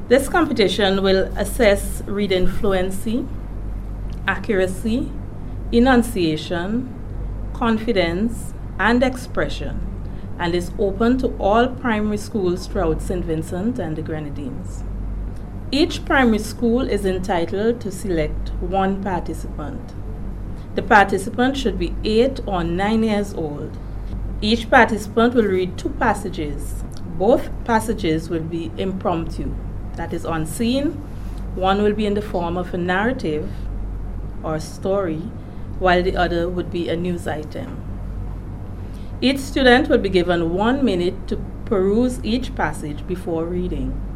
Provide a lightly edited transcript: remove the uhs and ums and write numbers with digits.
This competition will assess reading fluency, accuracy, enunciation, confidence, and expression, and is open to all primary schools throughout St. Vincent and the Grenadines. Each primary school is entitled to select one participant. The participant should be 8 or 9 years old. Each participant will read 2 passages. Both passages will be impromptu, that is unseen. One will be in the form of a narrative or story, while the other would be a news item. Each student will be given 1 minute to peruse each passage before reading.